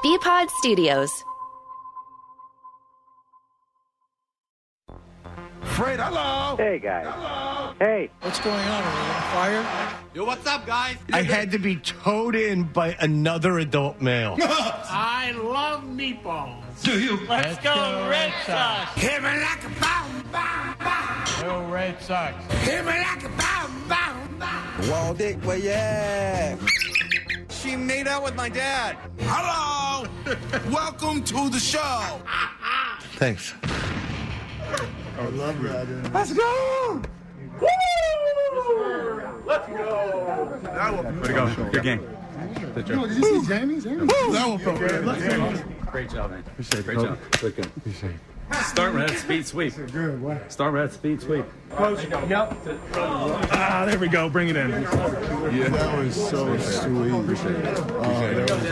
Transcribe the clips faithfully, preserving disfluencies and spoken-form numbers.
B-Pod Studios. Fred, hello. Hey, guys. Hello. Hey. What's going on? Are we on fire? Yo, what's up, guys? I had to be towed in by another adult male. I love meatballs. Do you? Let's, Let's go, go, Red Sox. Hit me like a bomb, bomb, bomb. Go Red Sox. Hit me like a bomb, bomb, bomb. Wall Dick, where you at? She made out with my dad. Hello. Welcome to the show. Thanks. I love that. Let's go. Woo! Let's go. Way to go. Good game. Good job. Did you see Jamie? Jamie? That one felt good. Great job, man. Appreciate Great it. job. Good, good. Appreciate it. Start with that speed sweep. Good. What? Start with that speed sweep. Yep. Ah, there we go. Bring it in. Yeah, that was so sweet. Appreciate it. Oh, that was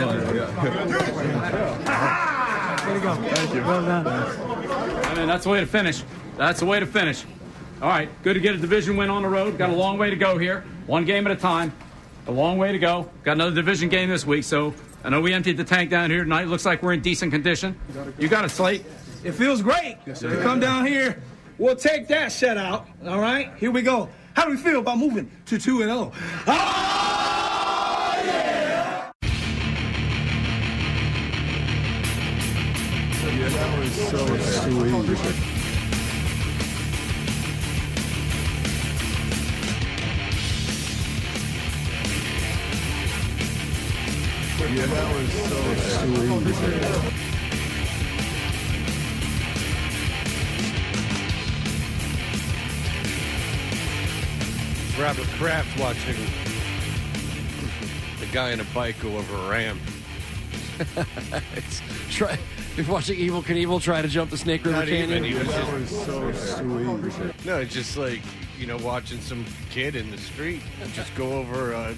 fun. Way to go. Thank you. Well done. I mean, that's the way to finish. That's the way to finish. All right, good to get a division win on the road. Got a long way to go here. One game at a time. A long way to go. Got another division game this week, so I know we emptied the tank down here tonight. Looks like we're in decent condition. You got it, Slate. It feels great to come down here. We'll take that shutout. All right, here we go. How do we feel about moving to two and zero? Oh yeah! Yeah, that was so sweet. Yeah, that was so sweet. Robert Kraft watching the guy on a bike go over a ramp. it's, try, you're watching Evel Knievel try to jump the Snake River Not Canyon. even, he was That just, was so sweet. no, it's just like, you know, watching some kid in the street just go over a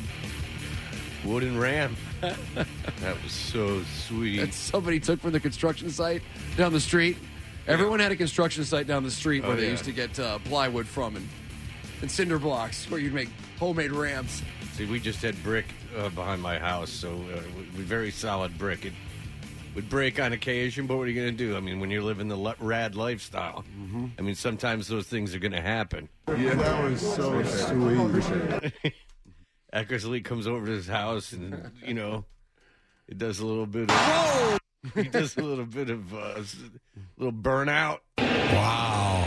wooden ramp. That was so sweet. That somebody took from the construction site down the street. Everyone had a construction site down the street where Oh, they yeah. used to get uh, plywood from and, and cinder blocks where you'd make homemade ramps. See, we just had brick uh, behind my house, so uh, we very solid brick. It would break on occasion, but what are you going to do? I mean, when you're living the le- rad lifestyle, mm-hmm. I mean, sometimes those things are going to happen. Yeah, that was so sweet. Eckersley comes over to his house, and you know, it does a little bit of. He does a little bit of uh, s- little burnout. Wow,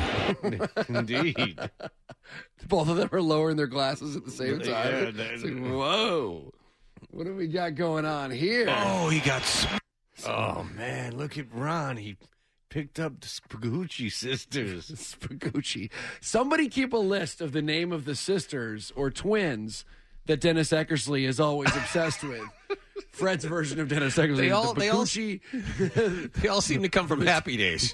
indeed. Both of them are lowering their glasses at the same time. Yeah, that- It's like, whoa, what have we got going on here? Oh, he got. Sp- oh man, look at Ron. He picked up the Spagucci sisters. Spagucci. Somebody keep a list of the name of the sisters or twins that Dennis Eckersley is always obsessed with. Fred's version of Dennis Eckersley. They all, the they, all, Spagucci. they all seem to come from Happy Days.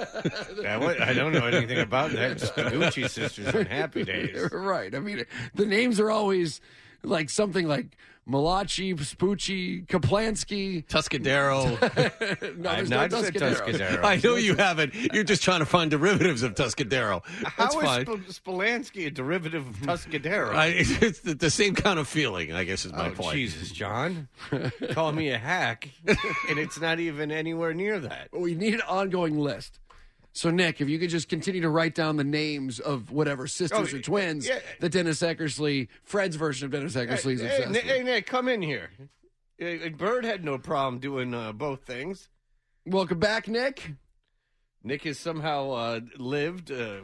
I, wa- I don't know anything about that. Spagucci sisters on Happy Days. Right. I mean, the names are always like something like Malachi, Spucci, Kaplansky. Tuscadero. No, I've there's not no said Tuscadero. Tuscadero. I know you haven't. You're just trying to find derivatives of Tuscadero. That's How fine. is Sp- Spolansky a derivative of Tuscadero? I, it's the, the same kind of feeling, I guess, is my oh, point. Jesus, John. Call me a hack, and it's not even anywhere near that. We need an ongoing list. So, Nick, if you could just continue to write down the names of whatever sisters Oh, or twins yeah. that Dennis Eckersley, Fred's version of Dennis Eckersley is Hey, obsessed hey, with. hey, Nick, come in here. Uh, Bird had no problem doing uh, both things. Welcome back, Nick. Nick has somehow uh, lived uh,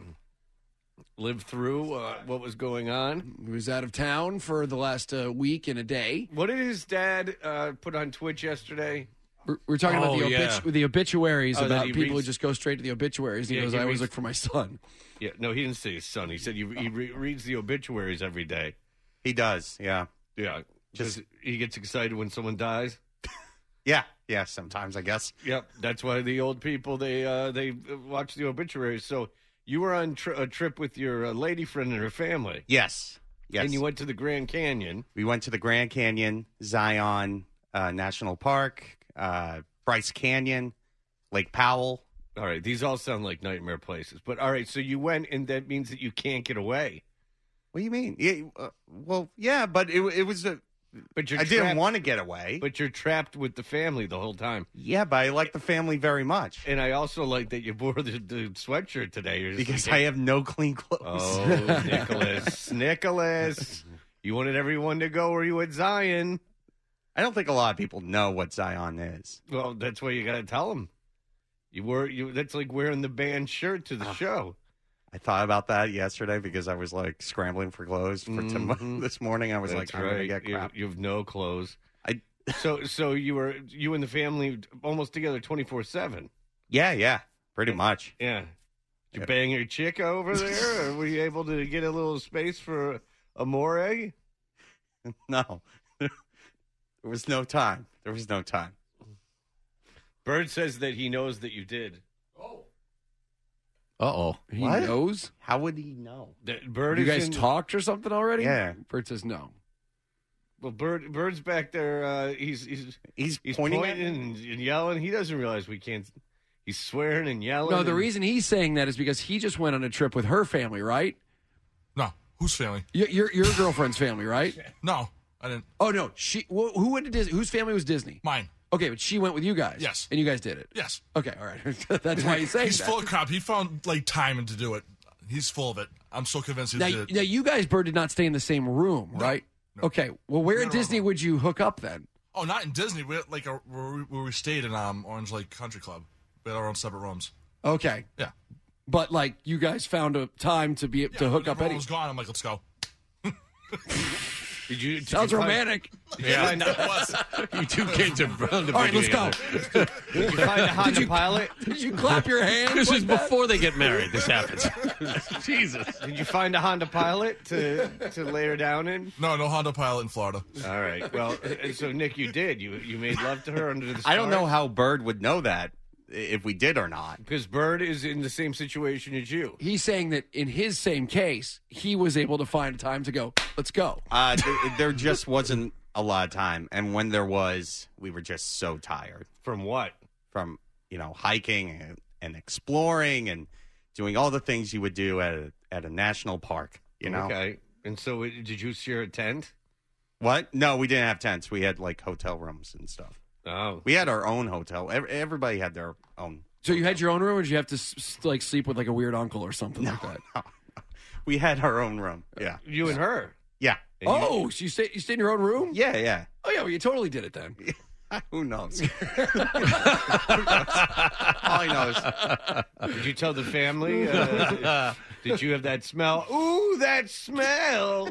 lived through uh, what was going on. He was out of town for the last uh, week and a day. What did his dad uh, put on Twitch yesterday? We're, we're talking about Oh, the, yeah. obitu- the obituaries, Oh, that about he people reads- who just go straight to the obituaries. He Yeah, goes, he I always reads- look for my son. Yeah, no, he didn't say his son. He said he, he re- reads the obituaries every day. He does, yeah. Yeah, just he gets excited when someone dies. Yeah, yeah, sometimes, I guess. Yep, that's why the old people they uh, they watch the obituaries. So you were on tri- a trip with your uh, lady friend and her family. Yes, yes. And you went to the Grand Canyon. We went to the Grand Canyon, Zion uh, National Park, uh, Bryce Canyon, Lake Powell. All right, these all sound like nightmare places. But all right, so you went, and that means that you can't get away. What do you mean? Yeah, uh, well, yeah, but it, it was a But you're I didn't trapped- want to get away. But you're trapped with the family the whole time. Yeah, but I like the family very much. And I also like that you wore the, the sweatshirt today. You're just Because like, I have no clean clothes. Oh, Nicholas. Nicholas. You wanted everyone to go where you at Zion. I don't think a lot of people know what Zion is. Well, that's why you got to tell them. You were you. That's like wearing the band shirt to the Uh, show. I thought about that yesterday because I was like scrambling for clothes for Mhm. tom- this morning. I was That's like, I'm gonna right. get You, crap. you have no clothes. I So so you were you and the family almost together twenty-four seven. yeah, yeah, pretty much. Yeah. Did you Yeah. bang your chick over there, or were you able to get a little space for amore? No, there was no time. There was no time. Bird says that he knows that you did. Uh-oh. He What? knows. How would he know? That Bird You is guys in, talked or something already? Yeah. Bert says no. Well, Bird Bird's back there. Uh, he's he's He's, he's pointing, pointing, at me. and, and yelling. He doesn't realize we can't. He's swearing and yelling. No, the and- reason he's saying that is because he just went on a trip with her family, right? No, whose family? Your your, your girlfriend's family, right? No, I didn't. Oh no, she. Wh- who went to Disney? Whose family was Disney? Mine. Okay, but she went with you guys. Yes. and you guys did it. Yes. Okay, all right. That's why he's saying He's that. full of crap. He found like time to do it. He's full of it. I'm so convinced he Now, did it. now, you guys, Bird, did not stay in the same room, right? no. Okay. Well, where No, at no, Disney no. would you hook up then? Oh, not in Disney. We had, like a, where, we, where we stayed in um, Orange Lake Country Club. We had our own separate rooms. Okay, Yeah. but like you guys found a time to be yeah to hook when up. everyone Any was gone. I'm like, let's go. Did you? Did sounds you find- romantic. Did you find, You two kids are bound to All right, be let's go. together. did you find a Honda you- Pilot? Did you clap your hands? This like is that? before they get married. This happens. Jesus. Did you find a Honda Pilot to to lay her down in? No, no Honda Pilot in Florida. All right. Well, uh, so Nick, you did. You you made love to her under the stars? I don't know how Bird would know that if we did or not. Because Bird is in the same situation as you. He's saying that in his same case, he was able to find a time to go. Let's go. Uh, th- there just wasn't a lot of time, and when there was, we were just so tired From what? from you know hiking and, and exploring and doing all the things you would do at a, at a national park. You know Okay. And so, uh, did you share a tent? what? No, we didn't have tents. We had like hotel rooms and stuff. Oh. We had our own hotel. Ev- Everybody had their own. So you had your own room, or did you have to s- s- like sleep with like a weird uncle or something like that? We had our own room. Yeah, You and her. yeah, And you- Oh, so you stayed you stayed in your own room? yeah, yeah. Oh yeah, well you totally did it then. Who knows? All I know is Did you tell the family? Uh, did, did you have that smell? Ooh, that smell.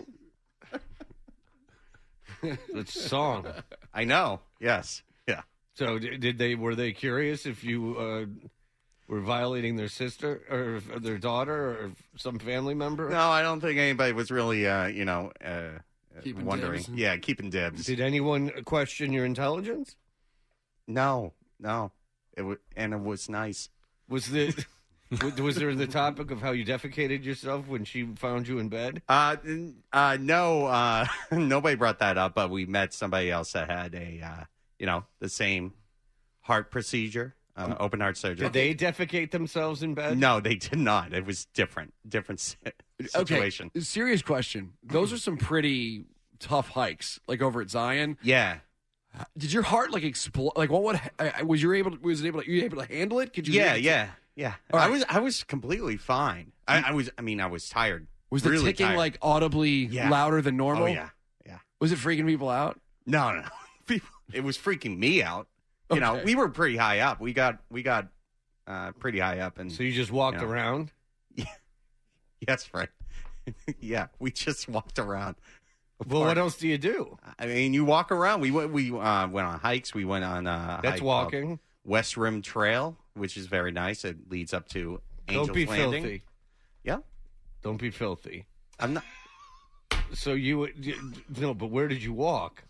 That's a song. I know. Yes. Yeah. So d- did they? Were they curious if you uh, were violating their sister or if- their daughter or some family member? No, I don't think anybody was really, uh, you know, uh, Keeping wondering. dibs. Yeah, keeping dibs. Did anyone question your intelligence? No, no. It was, and it was nice. Was the was- was there the topic of how you defecated yourself when she found you in bed? Uh, n- uh, no, uh, nobody brought that up, but we met somebody else that had a, uh, you know, the same heart procedure, uh, open heart surgery. Did they defecate themselves in bed? No, they did not. It was different, different si- situation. Okay, serious question. Those are some pretty tough hikes, like over at Zion. Yeah. Did your heart like explode? Like, what would I- I- was you able? To, was it able? To, you able to handle it? Could you? Yeah, able to- yeah, yeah. All I right. was, I was completely fine. I, I was, I mean, I was tired. Was the really ticking tired. like audibly Yeah. louder than normal? Oh yeah, yeah. Was it freaking people out? No, no, no. People- It was freaking me out. You know, Okay. we were pretty high up. We got, we got, uh, pretty high up, and So you just walked Yeah. around? yes, right. Yeah, we just walked around. Well, what else do you do? I mean, you walk around. We went, we uh, went on hikes. We went on uh, That's hike called walking. West Rim Trail, which is very nice. It leads up to Angel's Don't be Landing. filthy. Yeah, Don't be filthy. I'm not. So you, you no, but where did you walk?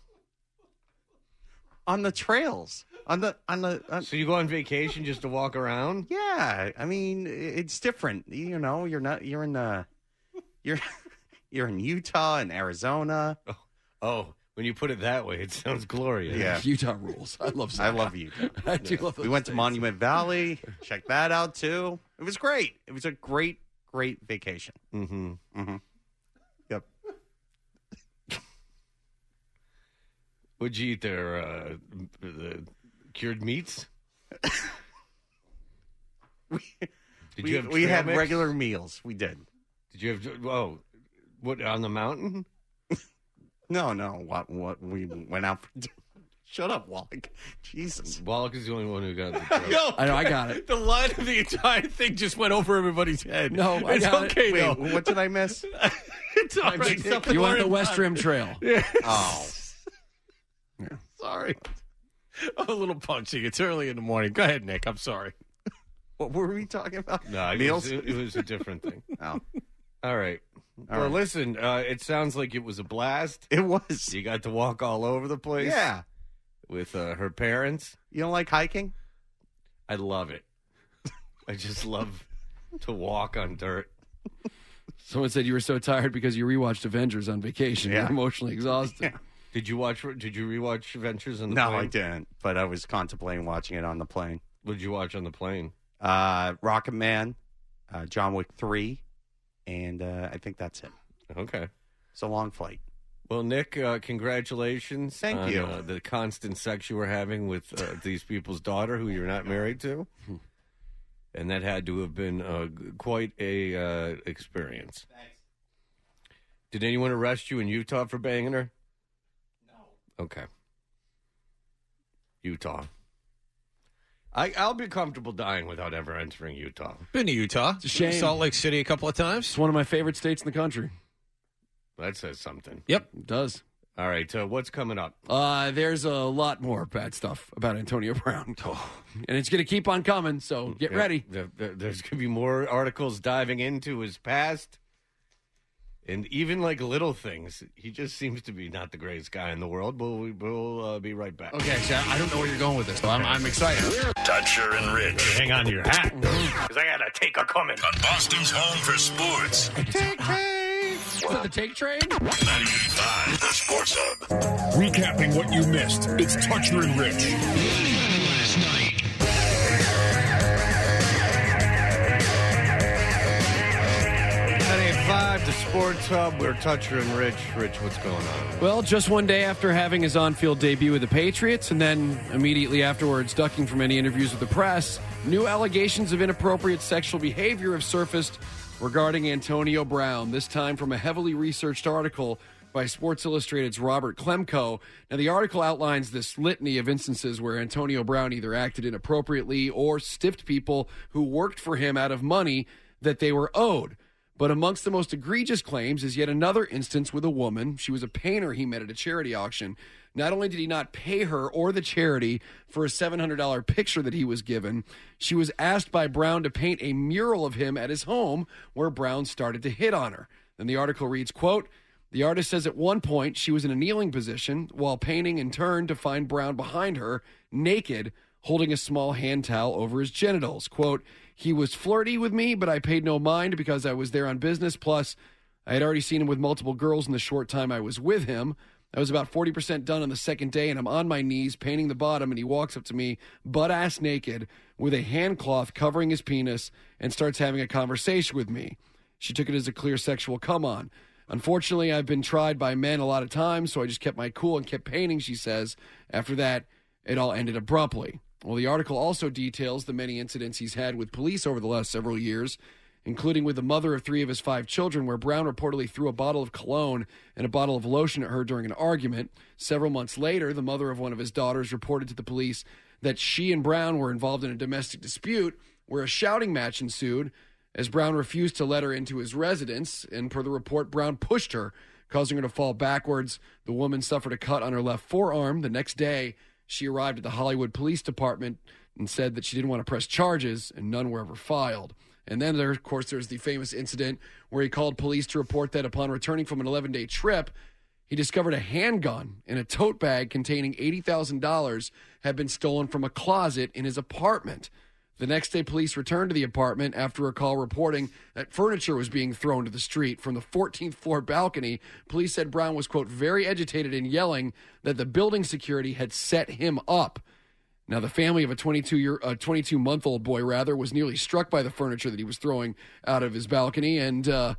On the trails, on the on the. On, So you go on vacation just to walk around? yeah, I mean, it's different. You know, you're not. You're in the. You're. You're in Utah and Arizona. Oh, when you put it that way, it sounds glorious. Yeah, Utah rules. I love. I Zion. love Utah. I do love. We those went to states. Monument Valley. Check that out too. It was great. It was a great, great vacation. Mm-hmm. Mm-hmm. Yep. What'd you eat there? Uh, the cured meats? we Did we, you have we trail had mix? regular meals. We did. Did you have? Oh, what on the mountain? No, no. What? What? We went out for. Shut up, Wallach. Jesus. Wallach is the only one who got the trail. Yo, I know, I got it. The line of the entire thing just went over everybody's head. No, I it's got it. okay Wait, though. what did I miss? It's all right. Something You went more the West important. Rim Trail. Oh, Sorry. I'm a little punchy. It's early in the morning. Go ahead, Nick. I'm sorry. what were we talking about? No, it Meals. was, it, it was a different thing. Oh, All right. All well, right. listen. Uh, it sounds like it was a blast. it was. You got to walk all over the place. Yeah. With uh, her parents. You don't like hiking? I love it. I just love to walk on dirt. Someone said you were so tired because you rewatched Avengers on vacation. Yeah. You're emotionally exhausted. Yeah. Did you watch? Did you rewatch Adventures on the No, plane? I didn't. But I was contemplating watching it on the plane. What did you watch on the plane? Uh, Rocket Man, uh, John Wick three, and uh, I think that's it. Okay. It's a long flight. Well, Nick, uh, congratulations. Thank on, you. Uh, the constant sex you were having with uh, these people's daughter, who you're not married to, and that had to have been uh, g- quite a uh, experience. Thanks. Did anyone arrest you in Utah for banging her? No. Okay. Utah. I, I'll be comfortable dying without ever entering Utah. Been to Utah. It's a shame. Salt Lake City a couple of times. It's one of my favorite states in the country. That says something. Yep. It does. All right, uh, what's coming up? Uh, there's a lot more bad stuff about Antonio Brown. And it's going to keep on coming, so get Yeah, ready. there- there- there's going to be more articles diving into his past. And even like little things. He just seems to be not the greatest guy in the world, but we, we'll uh, be right back. Okay, so I don't know where you're going with this, so I'm, I'm excited. Toucher and Rich. Hang on to your hat. Because I got to take a coming. On Boston's home for sports. So the take train? ninety-eight point five, the Sports Hub. Recapping what you missed, it's Toucher and Rich. Last night. ninety-eight point five, the Sports Hub. We're Toucher and Rich. Rich, what's going on? Well, just one day after having his on-field debut with the Patriots, and then immediately afterwards ducking from any interviews with the press, new allegations of inappropriate sexual behavior have surfaced regarding Antonio Brown, this time from a heavily researched article by Sports Illustrated's Robert Klemko. Now, the article outlines this litany of instances where Antonio Brown either acted inappropriately or stiffed people who worked for him out of money that they were owed. But amongst the most egregious claims is yet another instance with a woman. She was a painter he met at a charity auction. Not only did he not pay her or the charity for a seven hundred dollars picture that he was given, she was asked by Brown to paint a mural of him at his home, where Brown started to hit on her. Then the article reads, quote, the artist says at one point she was in a kneeling position while painting and turned to find Brown behind her, naked, holding a small hand towel over his genitals. Quote, he was flirty with me, but I paid no mind because I was there on business. Plus, I had already seen him with multiple girls in the short time I was with him. I was about forty percent done on the second day, and I'm on my knees painting the bottom, and he walks up to me, butt-ass naked, with a hand cloth covering his penis, and starts having a conversation with me. She took it as a clear sexual come-on. Unfortunately, I've been tried by men a lot of times, so I just kept my cool and kept painting, she says. After that, it all ended abruptly. Well, the article also details the many incidents he's had with police over the last several years, including with the mother of three of his five children, where Brown reportedly threw a bottle of cologne and a bottle of lotion at her during an argument. Several months later, the mother of one of his daughters reported to the police that she and Brown were involved in a domestic dispute where a shouting match ensued as Brown refused to let her into his residence. And per the report, Brown pushed her, causing her to fall backwards. The woman suffered a cut on her left forearm. The next day, she arrived at the Hollywood Police Department and said that she didn't want to press charges, and none were ever filed. And then, there, of course, there's the famous incident where he called police to report that upon returning from an eleven-day trip, he discovered a handgun in a tote bag containing eighty thousand dollars had been stolen from a closet in his apartment. The next day, police returned to the apartment after a call reporting that furniture was being thrown to the street from the fourteenth floor balcony. Police said Brown was, quote, very agitated and yelling that the building security had set him up. Now, the family of a twenty-two-year, uh, twenty-two-month-old boy, rather, was nearly struck by the furniture that he was throwing out of his balcony. And uh,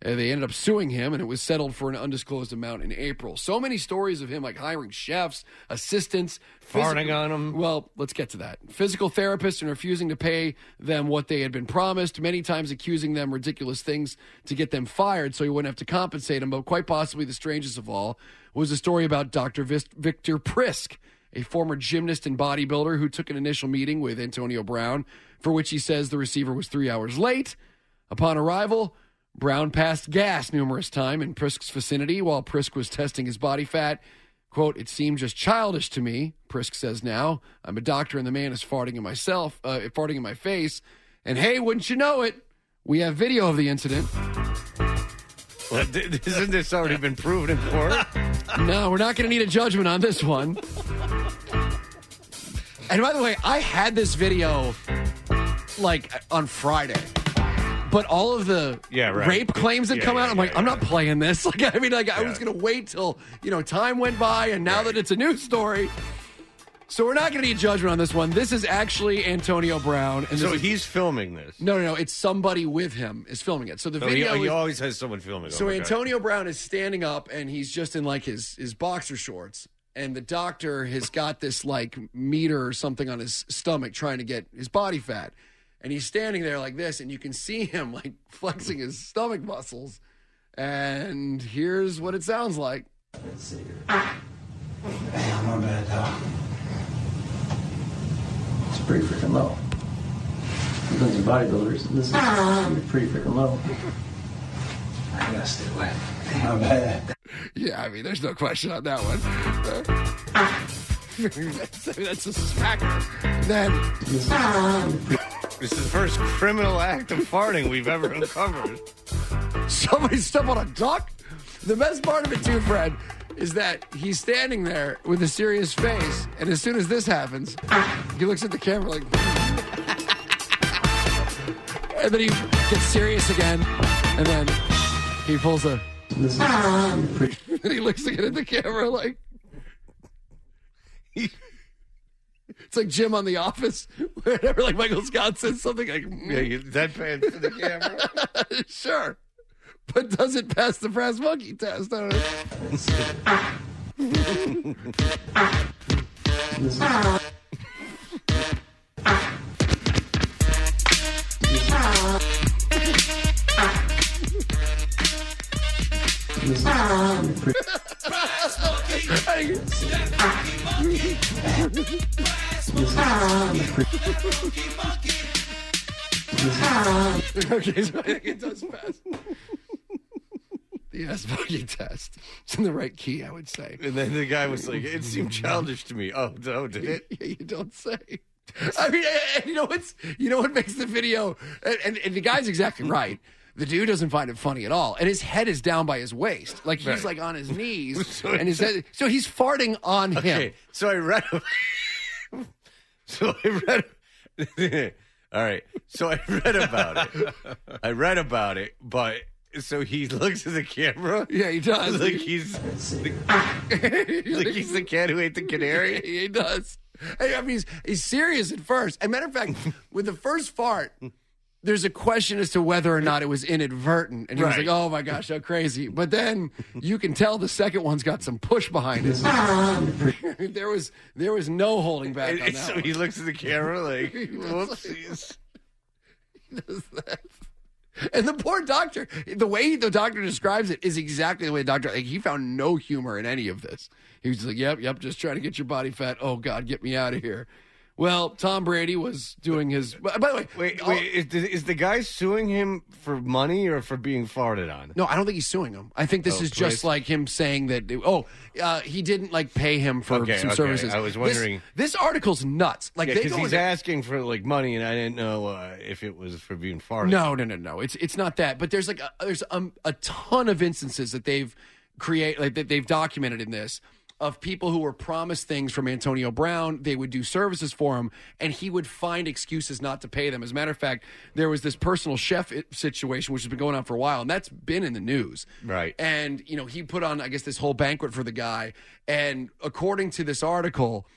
Uh, they ended up suing him, and it was settled for an undisclosed amount in April. So many stories of him, like hiring chefs, assistants, farting on them. Well, let's get to that. Physical therapists and refusing to pay them what they had been promised, many times accusing them ridiculous things to get them fired so he wouldn't have to compensate them. But quite possibly the strangest of all was a story about Doctor Vis- Victor Prisk, a former gymnast and bodybuilder who took an initial meeting with Antonio Brown, for which he says the receiver was three hours late. Upon arrival, Brown passed gas numerous times in Prisk's vicinity while Prisk was testing his body fat. Quote, "It seemed just childish to me," Prisk says now. "I'm a doctor and the man is farting in myself, uh, farting in my face. And hey, wouldn't you know it, we have video of the incident." Well, isn't this already been proven in court? No, we're not going to need a judgment on this one. And by the way, I had this video like on Friday. But all of the yeah, right. rape claims that yeah, come yeah, out, I'm yeah, like, yeah. I'm not playing this. Like, I mean, like, I yeah. was going to wait till, you know, time went by, and now right. that it's a news story. So we're not going to need judgment on this one. This is actually Antonio Brown. And so is, he's filming this? No, no, no. It's somebody with him is filming it. So the so video he, he is, always has someone filming. So oh Antonio Brown is standing up, and he's just in, like, his, his boxer shorts. And the doctor has got this, like, meter or something on his stomach trying to get his body fat. And he's standing there like this, and you can see him, like, flexing his stomach muscles. And here's what it sounds like. Let's see. Damn, my bad, dog. It's pretty freaking low. Because of bodybuilders, this is pretty freaking low. I gotta stay away. My bad. Yeah, I mean, there's no question on that one. Uh, that's, that's a smacker. Then... This is the first criminal act of farting we've ever uncovered. Somebody stepped on a duck? The best part of it, too, Fred, is that he's standing there with a serious face, and as soon as this happens, he looks at the camera like... and then he gets serious again, and then he pulls a... This is pretty... and he looks again at the camera like... It's like Jim on The Office, whenever like Michael Scott says something like, yeah, you deadpan to the camera. Sure, but does it pass the brass monkey test? I don't know. This is... This is pretty... Okay, so I think it does pass. The ass monkey test. It's in the right key, I would say. And then the guy was like, "It seemed childish to me." Oh, no, did it? Yeah, you don't say. I mean, and you know what's you know what makes the video, and, and, and the guy's exactly right. The dude doesn't find it funny at all, and his head is down by his waist, like he's right. like on his knees, so and his head, so he's farting on okay, him. So I read. so I read. All right. So I read about it. I read about it, but so he looks at the camera. Yeah, he does. Like he's the, like he's the cat who ate the canary. He does. I mean, he's, he's serious at first. As a matter of fact, with the first fart, there's a question as to whether or not it was inadvertent. And he right. was like, oh my gosh, how crazy. But then you can tell the second one's got some push behind it. there was there was no holding back and, on that So one. he looks at the camera like, whoopsies. He does that. And the poor doctor, the way the doctor describes it is exactly the way the doctor, like, he found no humor in any of this. He was like, yep, yep, just trying to get your body fat. Oh, God, get me out of here. Well, Tom Brady was doing his... By the way... Wait, all, wait is, is the guy suing him for money or for being farted on? No, I don't think he's suing him. I think this oh, is please. just like him saying that, oh, uh, he didn't, like, pay him for okay, some okay. services. I was wondering... This, this article's nuts. Like, yeah, they because go he's into, asking for, like, money, and I didn't know uh, if it was for being farted. No, no, no, no. It's it's not that. But there's, like, a, there's um, a ton of instances that they've create, like, that they've documented in this, of people who were promised things from Antonio Brown. They would do services for him, and he would find excuses not to pay them. As a matter of fact, there was this personal chef situation, which has been going on for a while, and that's been in the news. Right. And, you know, he put on, I guess, this whole banquet for the guy, and according to this article,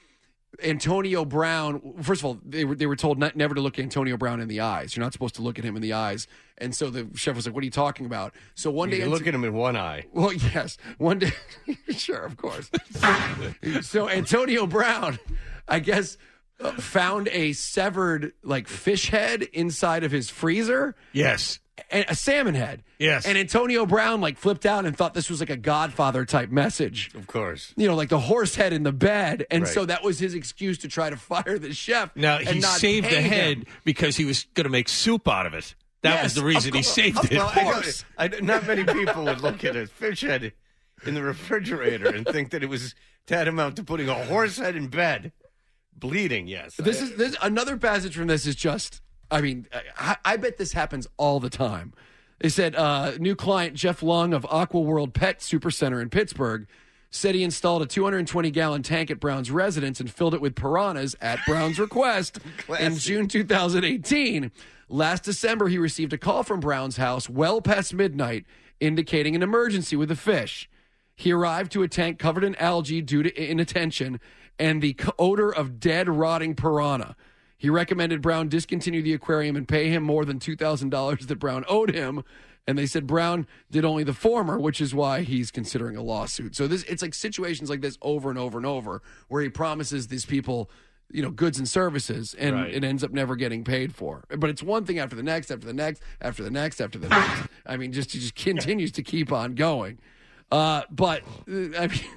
Antonio Brown, first of all, they were they were told not, never to look Antonio Brown in the eyes. You're not supposed to look at him in the eyes. And so the chef was like, what are you talking about? So one day... You look at him in one eye. Well, yes. One day... Sure, of course. So Antonio Brown, I guess, uh, found a severed, like, fish head inside of his freezer. Yes. And a salmon head. Yes. And Antonio Brown, like, flipped out and thought this was like a Godfather-type message. Of course. You know, like the horse head in the bed. And Right. so that was his excuse to try to fire the chef. Now, and he not saved pay the head him. because he was going to make soup out of it. That Yes, was the reason of he course, saved of it. course. I know- I know- not many people would look at a fish head in the refrigerator and think that it was tantamount to putting a horse head in bed. Bleeding, yes. This is this another passage from this is just, I mean, I, I bet this happens all the time. They said uh, new client Jeff Lung of Aqua World Pet Supercenter in Pittsburgh said he installed a two hundred twenty gallon tank at Brown's residence and filled it with piranhas at Brown's request in June two thousand eighteen. Last December, he received a call from Brown's house well past midnight indicating an emergency with the fish. He arrived to a tank covered in algae due to inattention and the odor of dead, rotting piranha. He recommended Brown discontinue the aquarium and pay him more than two thousand dollars that Brown owed him. And they said Brown did only the former, which is why he's considering a lawsuit. So this it's like situations like this over and over and over where he promises these people, you know, goods and services, and Right. it ends up never getting paid for. But it's one thing after the next, after the next, after the next, after the next. I mean, just he just continues to keep on going. Uh, but uh, I mean,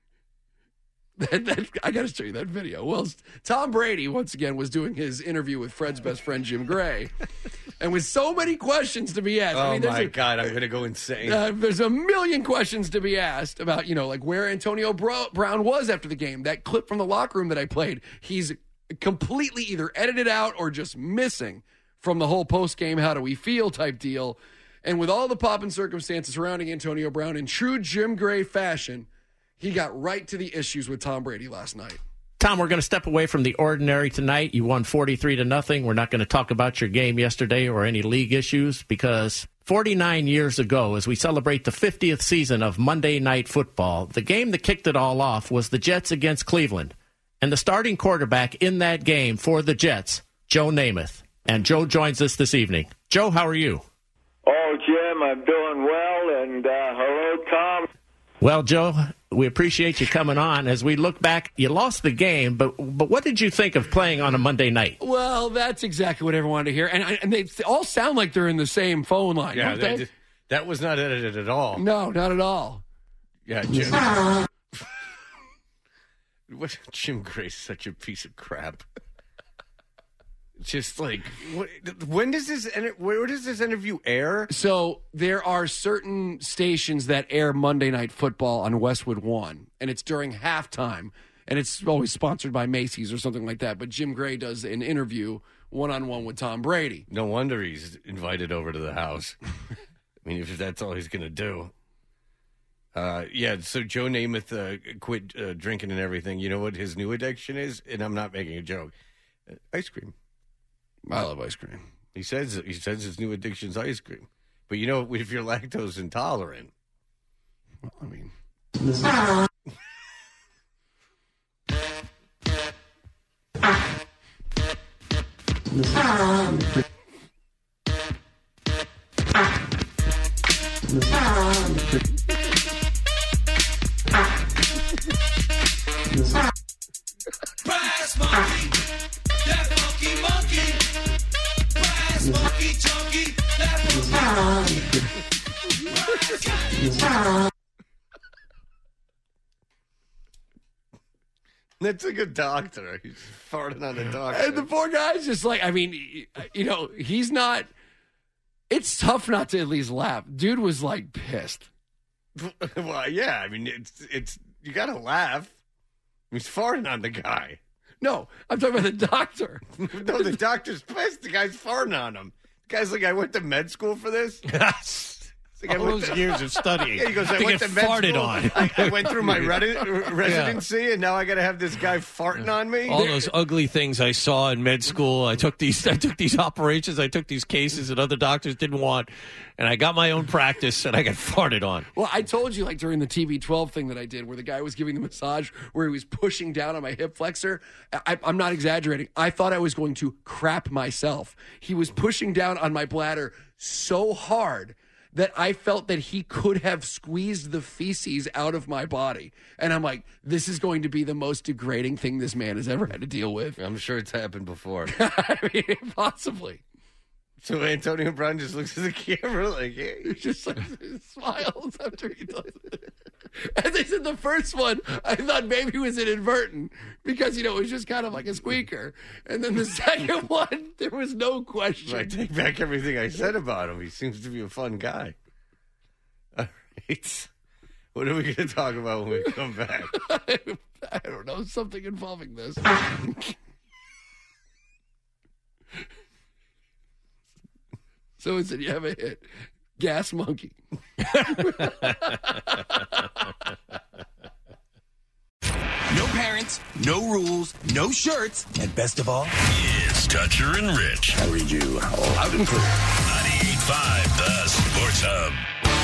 that, that, I got to show you that video. Well, Tom Brady once again was doing his interview with Fred's best friend Jim Gray, and with so many questions to be asked. Oh, I mean, there's my a, God, I'm going to go insane. uh, there's a million questions to be asked about, you know, like where Antonio Bro- Brown was after the game. That clip from the locker room that I played, he's completely either edited out or just missing from the whole post-game how do we feel type deal. And with all the pomp and circumstances surrounding Antonio Brown, in true Jim Gray fashion, he got right to the issues with Tom Brady last night. Tom, we're going to step away from the ordinary tonight. You won forty-three to nothing. We're not going to talk about your game yesterday or any league issues because forty-nine years ago, as we celebrate the fiftieth season of Monday Night Football, the game that kicked it all off was the Jets against Cleveland. And the starting quarterback in that game for the Jets, Joe Namath. And Joe joins us this evening. Joe, how are you? Oh, Jim, I'm doing well, and uh, hello, Tom. Well, Joe, we appreciate you coming on. As we look back, you lost the game, but but what did you think of playing on a Monday night? Well, that's exactly what everyone wanted to hear. And, and they all sound like they're in the same phone line, Yeah, don't that, they? that was not edited at all. No, not at all. Yeah, Jim. What, Jim Gray's such a piece of crap. Just like, what, when does this, where does this interview air? So there are certain stations that air Monday Night Football on Westwood One, and it's during halftime, and it's always sponsored by Macy's or something like that. But Jim Gray does an interview one-on-one with Tom Brady. No wonder he's invited over to the house. I mean, if that's all he's going to do. Uh, yeah, so Joe Namath uh, quit uh, drinking and everything. You know what his new addiction is? And I'm not making a joke. Uh, ice cream. I love ice cream. He says he says his new addiction's ice cream. But you know, if you're lactose intolerant, well, I mean, this Brass monkey, that funky monkey. Brass monkey, chunky, that funky monkey. that's like a doctor. He's farting on a doctor. and the poor guy's just like, I mean, you know, he's not. It's tough not to at least laugh. Dude was like pissed. Well, yeah, I mean, it's it's you got to laugh. He's farting on the guy. No, I'm talking about the doctor. No, the doctor's pissed. The guy's farting on him. The guy's like, I went to med school for this. Like All those years of studying. Yeah, he goes, I to went get to med farted school. on. I, I went through my redi- residency, and now I got to have this guy farting on me. All those ugly things I saw in med school. I took these. I took these operations. I took these cases that other doctors didn't want, and I got my own practice, and I got farted on. Well, I told you, like, during the T B twelve thing that I did, where the guy was giving the massage, where he was pushing down on my hip flexor. I, I'm not exaggerating. I thought I was going to crap myself. He was pushing down on my bladder so hard that I felt that he could have squeezed the feces out of my body. And I'm like, this is going to be the most degrading thing this man has ever had to deal with. I'm sure it's happened before. I mean, possibly. So Antonio Brown just looks at the camera like, hey. He just like, smiles after he does it. As I said, the first one, I thought maybe it was inadvertent because, you know, it was just kind of like a squeaker. And then the second one, there was no question. I take back everything I said about him. He seems to be a fun guy. All right. What are we going to talk about when we come back? I don't know, something involving this. So it said you have a hit. Gas Monkey. No parents, no rules, no shirts, and best of all, It's Toucher and Rich. I read you loud and clear. ninety-eight point five The Sports Hub.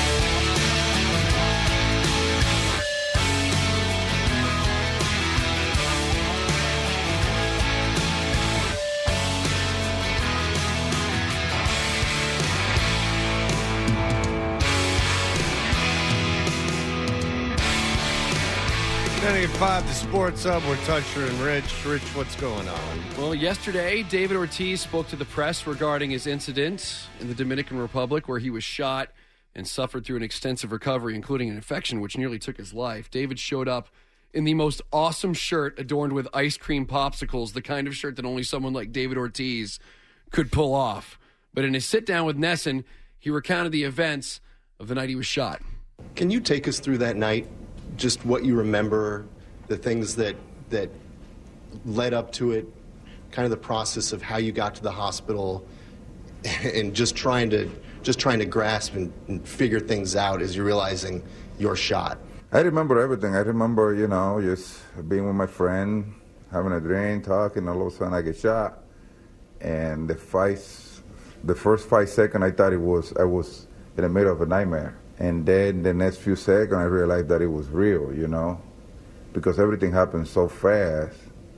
ninety-eight point five The Sports Hub. We're Toucher and Rich. Rich, what's going on? Well, yesterday, David Ortiz spoke to the press regarding his incident in the Dominican Republic where he was shot and suffered through an extensive recovery, including an infection which nearly took his life. David showed up in the most awesome shirt adorned with ice cream popsicles, the kind of shirt that only someone like David Ortiz could pull off. But in his sit-down with Nesson, he recounted the events of the night he was shot. Can you take us through that night? Just what you remember, the things that that led up to it, kind of the process of how you got to the hospital, and just trying to just trying to grasp and, and figure things out as you're realizing you're shot. I remember everything. I remember, you know, just being with my friend, having a drink, talking, all of a sudden I get shot. And the five, the first five seconds, I thought it was I was in the middle of a nightmare. And then the next few seconds, I realized that it was real, you know, because everything happened so fast.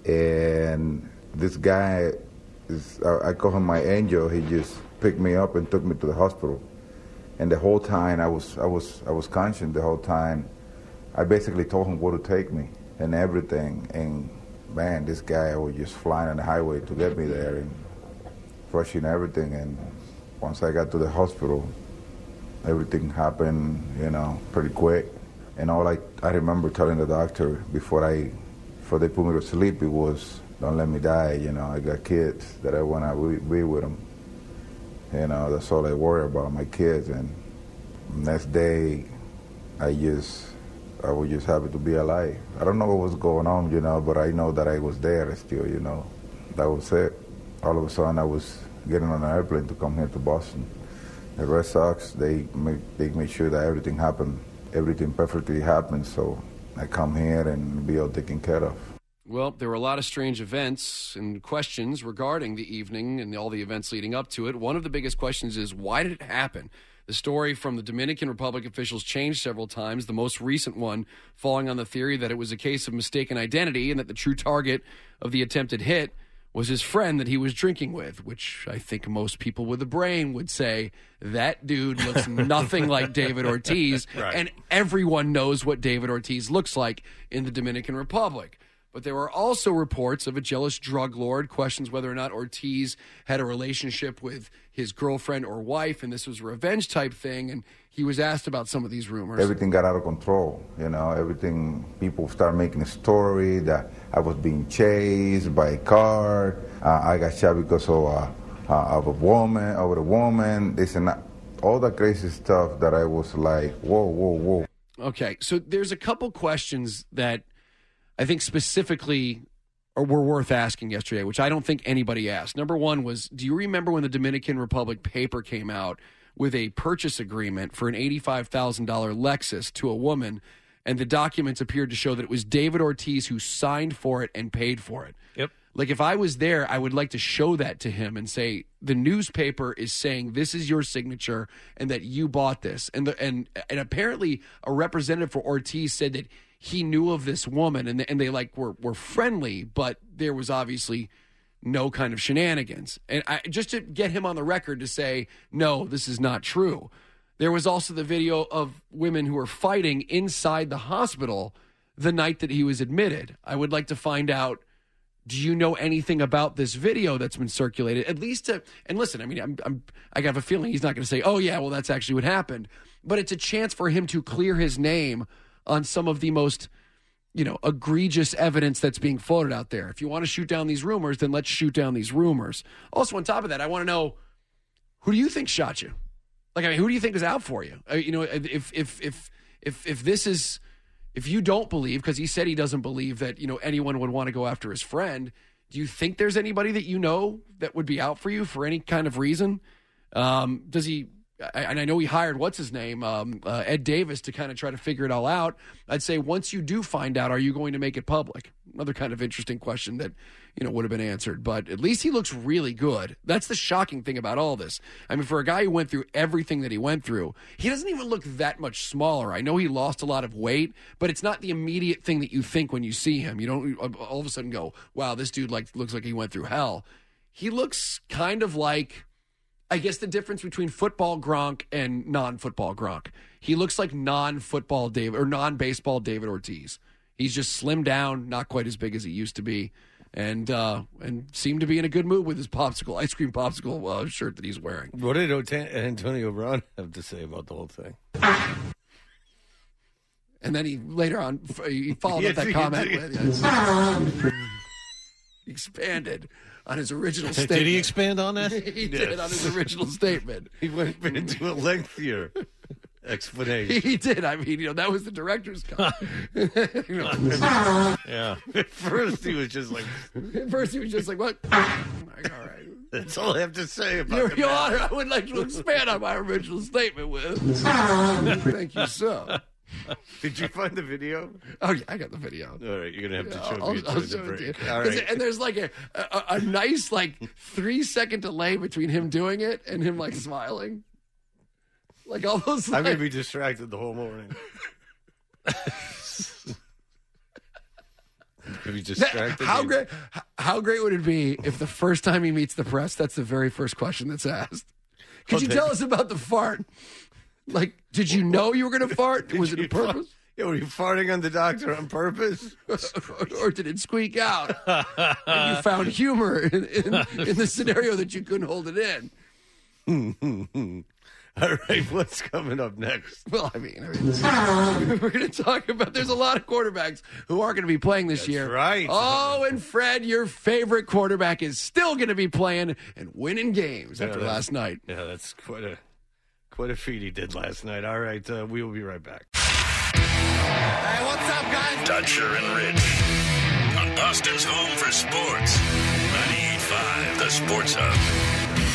And this guy, is, I call him my angel. He just picked me up and took me to the hospital. And the whole time, I was, I was, I was conscious. The whole time, I basically told him where to take me and everything. And man, this guy was just flying on the highway to get me there and rushing everything. And once I got to the hospital, everything happened, you know, pretty quick. And all I, I remember telling the doctor before I, before they put me to sleep, it was, don't let me die, you know, I got kids that I want to be with them. You know, that's all I worry about, my kids. And next day, I just, I was just happy to be alive. I don't know what was going on, you know, but I know that I was there still, you know. That was it. All of a sudden, I was getting on an airplane to come here to Boston. The Red Sox, they make, they make sure that everything happened, everything perfectly happened, so I come here and be all taken care of. Well, there were a lot of strange events and questions regarding the evening and all the events leading up to it. One of the biggest questions is, why did it happen? The story from the Dominican Republic officials changed several times, the most recent one falling on the theory that it was a case of mistaken identity and that the true target of the attempted hit was his friend that he was drinking with, which I think most people with a brain would say, that dude looks nothing like David Ortiz, Right. and everyone knows what David Ortiz looks like in the Dominican Republic. But there were also reports of a jealous drug lord, questions whether or not Ortiz had a relationship with his girlfriend or wife, and this was a revenge type thing, and he was asked about some of these rumors. Everything got out of control, you know, everything, people start making a story that I was being chased by a car, uh, I got shot because of, uh, uh, of a woman, over a woman, this and that, all the crazy stuff that I was like, whoa, whoa, whoa. Okay, so there's a couple questions that I think specifically or were worth asking yesterday, which I don't think anybody asked. Number one was, do you remember when the Dominican Republic paper came out with a purchase agreement for an eighty-five thousand dollars Lexus to a woman, and the documents appeared to show that it was David Ortiz who signed for it and paid for it. Yep. Like, if I was there, I would like to show that to him and say, the newspaper is saying this is your signature and that you bought this. And the, and and apparently a representative for Ortiz said that he knew of this woman and, and they, like, were, were friendly, but there was obviously no kind of shenanigans. And I, just to get him on the record to say, no, this is not true. There was also the video of women who were fighting inside the hospital the night that he was admitted. I would like to find out, do you know anything about this video that's been circulated? At least to, and listen, I mean, I'm, I'm, I have a feeling he's not going to say, oh, yeah, well, that's actually what happened. But it's a chance for him to clear his name on some of the most, you know, egregious evidence that's being floated out there. If you want to shoot down these rumors, then let's shoot down these rumors. Also, on top of that, I want to know, who do you think shot you? Like, I mean, who do you think is out for you? Uh, you know, if if if if if this is, if you don't believe, because he said he doesn't believe that, you know, anyone would want to go after his friend, do you think there's anybody that you know that would be out for you for any kind of reason? Um, does he? I, and I know he hired, what's his name, um, uh, Ed Davis, to kind of try to figure it all out. I'd say, once you do find out, are you going to make it public? Another kind of interesting question that, you know, would have been answered. But at least he looks really good. That's the shocking thing about all this. I mean, for a guy who went through everything that he went through, he doesn't even look that much smaller. I know he lost a lot of weight, but it's not the immediate thing that you think when you see him. You don't all of a sudden go, wow, this dude like looks like he went through hell. He looks kind of like, I guess, the difference between football Gronk and non-football Gronk. He looks like non-football David or non-baseball David Ortiz. He's just slimmed down, not quite as big as he used to be, and uh, and seemed to be in a good mood with his popsicle, ice cream popsicle uh, shirt that he's wearing. What did Ota- Antonio Brown have to say about the whole thing? And then he later on he followed up that comment with he expanded on his original statement. Did he expand on that? He did yes. on his original statement. He went into a lengthier explanation. He did. I mean, you know, that was the director's cut. You know, yeah. At first, he was just like. At first, he was just like, "What?" Like, all right. That's all I have to say about Your, the Your matter. Honor, I would like to expand on my original statement with. Thank you, sir. Did you find the video? Oh, yeah, I got the video. All right, you're going to have to show I'll, me I'll during show the it to break. you. All right. And there's like a, a, a nice, like, three-second delay between him doing it and him, like, smiling. Like, almost like... I'm going to be distracted the whole morning. I'm going to be distracted. How great, how great would it be if the first time he meets the press, that's the very first question that's asked? Could Oh, you they- tell us about the fart? Like, did you know you were going to fart? Was it a you purpose? fart- Yeah, were you farting on the doctor on purpose? or, or did it squeak out? And you found humor in, in, in the scenario that you couldn't hold it in. All right, what's coming up next? Well, I mean, I mean we're going to talk about, there's a lot of quarterbacks who aren't going to be playing this That's year. right. Oh, and Fred, your favorite quarterback, is still going to be playing and winning games Yeah, after that's- last night. Yeah, that's quite a quite a feat he did last night. All right, uh, we will be right back. Hey, what's up, guys? Dutcher and Rich on Boston's home for sports. ninety-eight point five, The Sports Hub.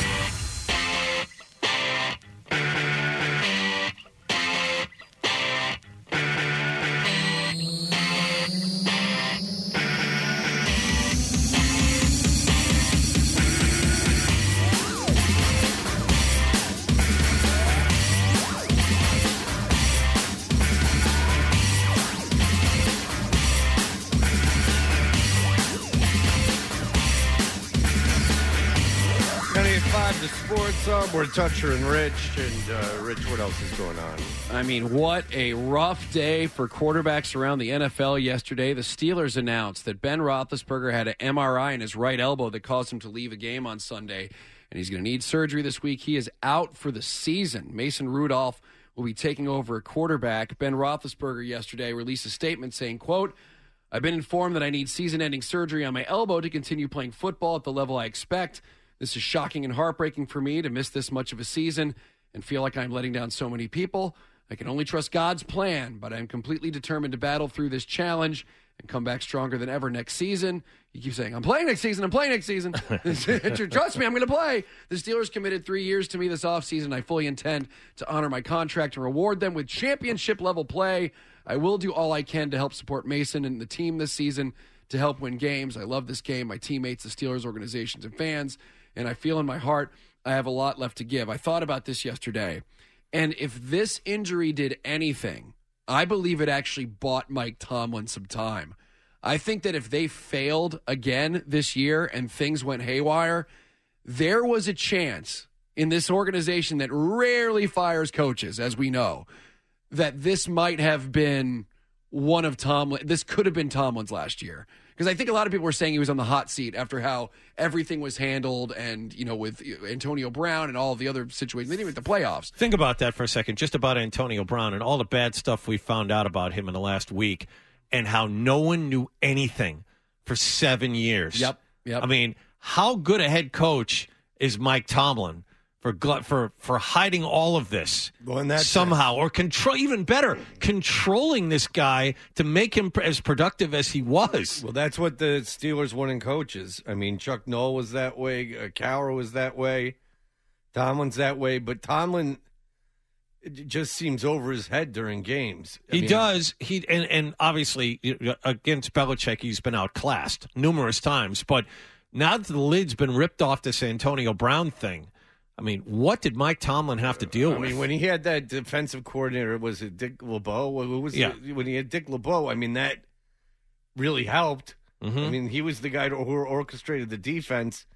ninety-eight point five, The Sports Hub. We're Dutcher and Rich. And, uh, Rich, what else is going on? I mean, what a rough day for quarterbacks around the N F L yesterday. The Steelers announced that Ben Roethlisberger had an M R I in his right elbow that caused him to leave a game on Sunday, and he's going to need surgery this week. He is out for the season. Mason Rudolph will be taking over at quarterback. Ben Roethlisberger yesterday released a statement saying, quote, "I've been informed that I need season-ending surgery on my elbow to continue playing football at the level I expect. This is shocking and heartbreaking for me to miss this much of a season and feel like I'm letting down so many people. I can only trust God's plan, but I'm completely determined to battle through this challenge and come back stronger than ever next season. He keeps saying, I'm playing next season, I'm playing next season. Trust me, I'm going to play. The Steelers committed three years to me this offseason. I fully intend to honor my contract and reward them with championship-level play. I will do all I can to help support Mason and the team this season to help win games. I love this game, my teammates, the Steelers organizations, and fans, and I feel in my heart I have a lot left to give. I thought about this yesterday, and if this injury did anything, I believe it actually bought Mike Tomlin some time. I think that if they failed again this year and things went haywire, there was a chance in this organization that rarely fires coaches, as we know, that this might have been one of Tomlin. This could have been Tomlin's last year. Because I think a lot of people were saying he was on the hot seat after how everything was handled and, you know, with Antonio Brown and all of the other situations, even with the playoffs. Think about that for a second, just about Antonio Brown and all the bad stuff we found out about him in the last week and how no one knew anything for seven years. Yep, yep. I mean, how good a head coach is Mike Tomlin for gl- for for hiding all of this well, and that's somehow, or control, even better, controlling this guy to make him as productive as he was. Well, that's what the Steelers want in coaches. I mean, Chuck Noll was that way, uh, Cowher was that way, Tomlin's that way, but Tomlin it just seems over his head during games. I He mean, does. He and, and obviously against Belichick, he's been outclassed numerous times. But now that the lid's been ripped off this Antonio Brown thing, I mean, what did Mike Tomlin have to deal I with? mean, when he had that defensive coordinator, was it Dick LeBeau? Who was Yeah. it? When he had Dick LeBeau, I mean, that really helped. Mm-hmm. I mean, he was the guy who orchestrated the defense.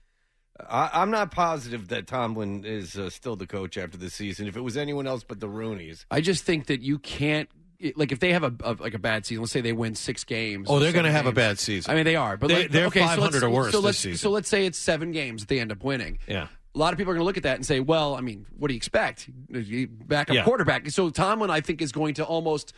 I, I'm not positive that Tomlin is uh, still the coach after the season. If it was anyone else but the Rooneys. I just think that you can't, like, if they have a, a like a bad season, let's say they win six games. Oh, or they're going to seven have a games. bad season. I mean, they are, but They- like, they're okay, so five hundred let's- or worse So this let's, season. so let's say it's seven games that they end up winning. Yeah. A lot of people are going to look at that and say, well, I mean, what do you expect? Backup Yeah. quarterback. So Tomlin, I think, is going to almost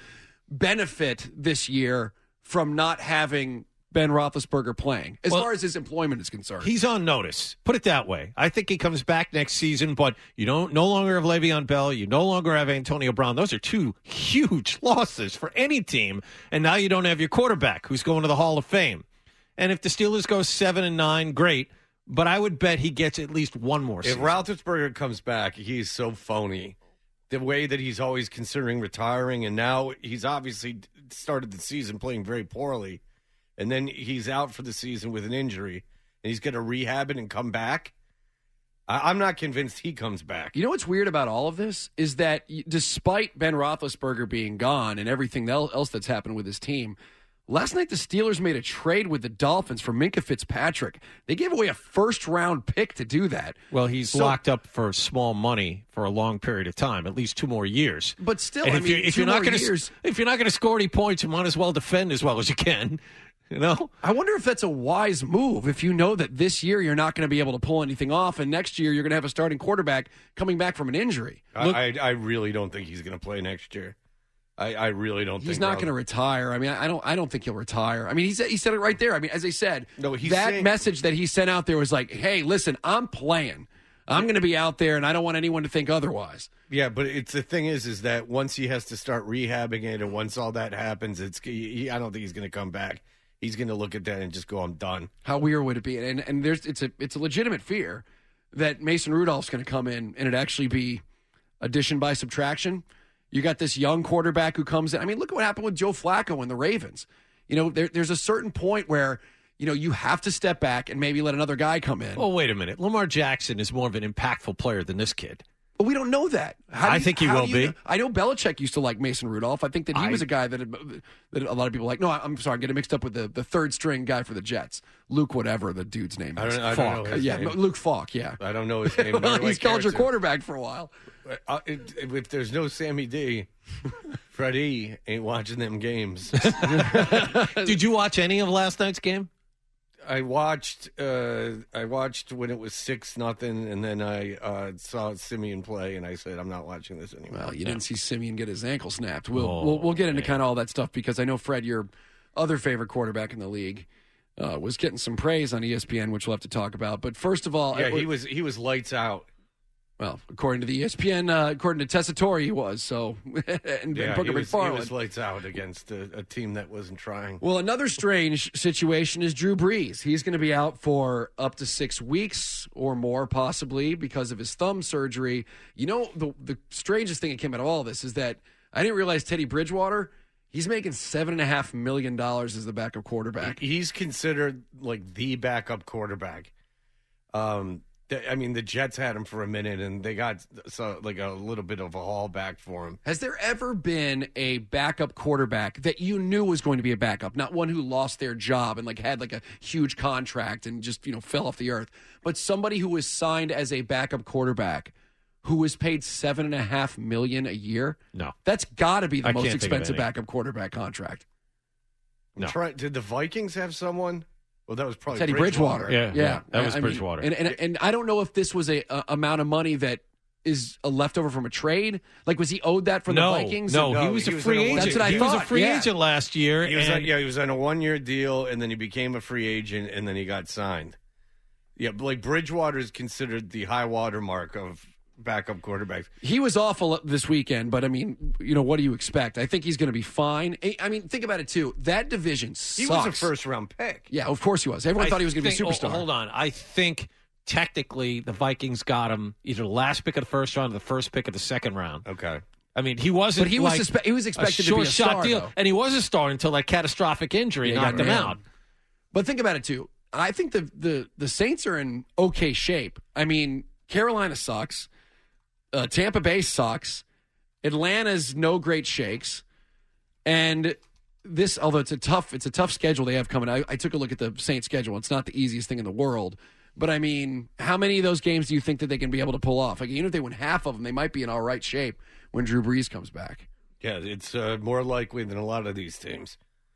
benefit this year from not having Ben Roethlisberger playing, as Well, far as his employment is concerned. He's on notice. Put it that way. I think he comes back next season, but you don't no longer have Le'Veon Bell. You no longer have Antonio Brown. Those are two huge losses for any team. And now you don't have your quarterback who's going to the Hall of Fame. And if the Steelers go seven and nine, great. But I would bet he gets at least one more If season. Roethlisberger comes back, he's so phony. The way that he's always considering retiring, and now he's obviously started the season playing very poorly, and then he's out for the season with an injury, and he's going to rehab it and come back. I- I'm not convinced he comes back. You know what's weird about all of this is that y- despite Ben Roethlisberger being gone and everything el- else that's happened with his team, last night the Steelers made a trade with the Dolphins for Minka Fitzpatrick. They gave away a first-round pick to do that. Well, he's So- locked up for small money for a long period of time, at least two more years. But still, And I if mean, you're, if two you're not more going years. to if you're not going to score any points, you might as well defend as well as you can. You know, I wonder if that's a wise move if you know that this year you're not going to be able to pull anything off, and next year you're going to have a starting quarterback coming back from an injury. I, I, I really don't think he's going to play next year. I, I really don't think He's not Roeth- going to retire. I mean, I don't. I don't think he'll retire. I mean, he said he said it right there. I mean, as I said, No, he's that saying- message that he sent out there was like, "Hey, listen, I'm playing. I'm going to be out there, and I don't want anyone to think otherwise." Yeah, but it's the thing is, is that once he has to start rehabbing it, and once all that happens, it's he, I don't think he's going to come back. He's going to look at that and just go, "I'm done." How weird would it be? And and there's it's a it's a legitimate fear that Mason Rudolph's going to come in and it actually be addition by subtraction. You got this young quarterback who comes in. I mean, look at what happened with Joe Flacco and the Ravens. You know, there, there's a certain point where, you know, you have to step back and maybe let another guy come in. Oh, wait a minute. Lamar Jackson is more of an impactful player than this kid. But we don't know that. How do I you- think he how will do you- be. I know Belichick used to like Mason Rudolph. I think that he I- was a guy that, had, that a lot of people like. No, I'm sorry, I'm getting mixed up with the, the third string guy for the Jets, Luke, whatever the dude's name I is. don't, I Falk. don't know his yeah, name. Luke Falk. Yeah, I don't know his name. nor well, do I he's care called your to. quarterback for a while. Uh, it, if there's no Sammy D, Freddie ain't watching them games. Did you watch any of last night's game? I watched. Uh, I watched when it was six nothing, and then I uh, saw Simeon play, and I said, "I'm not watching this anymore." Well, you didn't see Simeon get his ankle snapped. We'll Oh, we'll, we'll get into kind of all that stuff because I know Fred, your other favorite quarterback in the league, uh, was getting some praise on E S P N, which we'll have to talk about. But first of all, Yeah, I- he was. He was lights out. Well, according to the E S P N, uh, according to Tessitore, he was. So, and, Yeah, and Booker he was, he McFarland. was lights out against a, a team that wasn't trying. Well, another strange situation is Drew Brees. He's going to be out for up to six weeks or more, possibly, because of his thumb surgery. You know, the the strangest thing that came out of all this is that I didn't realize Teddy Bridgewater, he's making seven point five million dollars as the backup quarterback. He's considered like the backup quarterback. Um, th- I mean, the Jets had him for a minute, and they got so like a little bit of a haul back for him. Has there ever been a backup quarterback that you knew was going to be a backup, not one who lost their job and like had like a huge contract and just, you know, fell off the earth, but somebody who was signed as a backup quarterback who was paid seven and a half million a year? No, that's got to be the I most can't think of expensive any. backup quarterback contract. I'm trying- did the Vikings have someone? Well, that was probably Teddy Bridgewater. Bridgewater. Yeah, yeah, that was I mean, Bridgewater. and, and and I don't know if this was a, a amount of money that is a leftover from a trade. Like, was he owed that from no, the Vikings? No, No, he was he a was free in a agent. one- That's what I he thought, was a free yeah. agent last year. He was and on, yeah, he was on a one-year deal, and then he became a free agent, and then he got signed. Yeah, but like Bridgewater is considered the high water mark of backup quarterbacks. He was awful this weekend, but I mean, you know, what do you expect? I think he's going to be fine. I I mean, think about it too. That division sucks. He was a first-round pick. Yeah, of course he was. Everyone I thought he was going to be a think- superstar. oh, hold on. I think technically the Vikings got him either the last pick of the first round or the first pick of the second round. Okay. I mean, he wasn't. But he was like suspe- he was expected a to be a short shot star, deal, though. and he was a star until that catastrophic injury Yeah, he knocked got him ran. out. But think about it too. I think the the the Saints are in okay shape. I mean, Carolina sucks. Uh, Tampa Bay sucks. Atlanta's no great shakes. And this, although it's a tough, it's a tough schedule they have coming. I, I took a look at the Saints schedule. It's not the easiest thing in the world. But I mean, how many of those games do you think that they can be able to pull off? Like, even if they win half of them, they might be in all right shape when Drew Brees comes back. Yeah, it's uh, more likely than a lot of these teams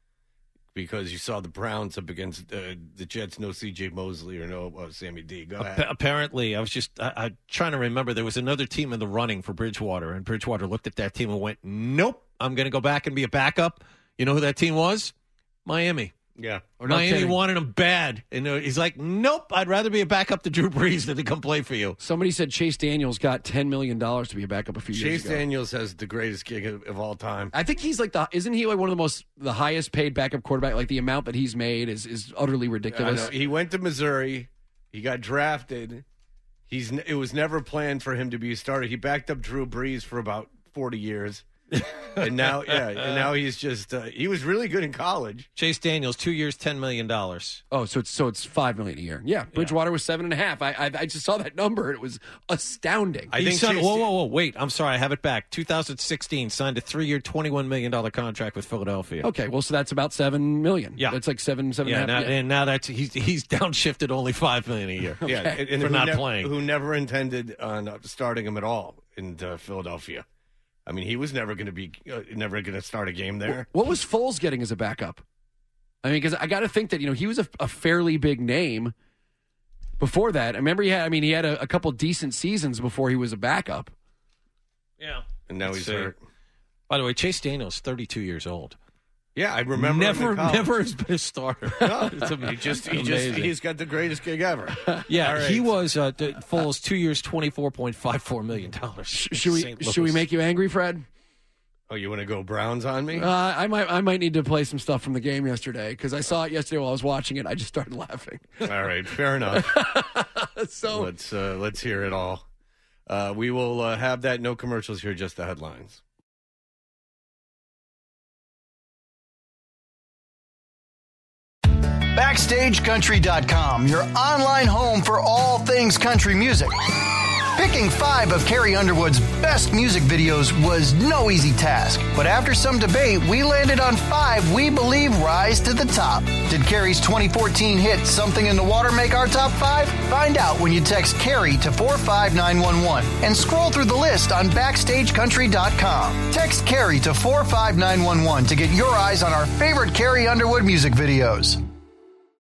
because you saw the Browns up against uh, the Jets, no C J Mosley or no uh, Sammy D. Go ahead. Appa- Apparently, I was just I, I'm trying to remember. There was another team in the running for Bridgewater, and Bridgewater looked at that team and went, "Nope, I'm going to go back and be a backup." You know who that team was? Miami. Yeah. Or no Miami kidding. wanted him bad, and uh, he's like, "Nope, I'd rather be a backup to Drew Brees than to come play for you." Somebody said Chase Daniels got ten million dollars to be a backup a few years Chase ago. Daniels has the greatest gig of, of all time. I think he's like the isn't he like one of the most the highest paid backup quarterback? Like the amount that he's made is is utterly I ridiculous. know. He went to Missouri. He got drafted. He's it was never planned for him to be a starter. He backed up Drew Brees for about forty years. And now, yeah, and now he's just uh, he was really good in college. Chase Daniels, two years, ten million dollars. Oh, so it's so it's five million a year. Yeah, Bridgewater was seven and a half. I I, I just saw that number. It was astounding. I think signed, whoa, whoa, whoa! Wait, I'm sorry, I have it back. two thousand sixteen, signed a three-year, twenty-one million dollar contract with Philadelphia. Okay, well, so that's about seven million. Yeah, that's like seven, seven yeah, and a half. now, yeah. and now that's he's he's downshifted only five million a year. Yeah, and, and for who not nev- playing. Who never intended on uh, starting him at all in uh, Philadelphia. I mean, he was never going to be uh, never going to start a game there. What was Foles getting as a backup? I mean, because I got to think that you know he was a, a fairly big name before that. I remember he had. I mean, he had a, a couple decent seasons before he was a backup. Yeah, and now Let's he's see. hurt. By the way, Chase Daniels, thirty-two years old. Yeah, I remember him Never, in college. never has been a starter. No, It's am- he just, he just, amazing. he's got the greatest gig ever. Yeah, All right. he was uh, the- Foles two years, twenty-four point five four million dollars. Should we should we make you angry, Fred? Oh, you want to go Browns on me? Uh, I might I might need to play some stuff from the game yesterday because I saw it yesterday while I was watching it. I just started laughing. All right, fair enough. so let's uh, let's hear it all. Uh, we will uh, have that. No commercials here, just the headlines. Backstage Country dot com, your online home for all things country music. Picking five of Carrie Underwood's best music videos was no easy task, but after some debate, we landed on five we believe rise to the top. Did Carrie's twenty fourteen hit Something in the Water make our top five? Find out when you text Carrie to four five nine one one and scroll through the list on Backstage Country dot com. Text Carrie to four five nine one one to get your eyes on our favorite Carrie Underwood music videos.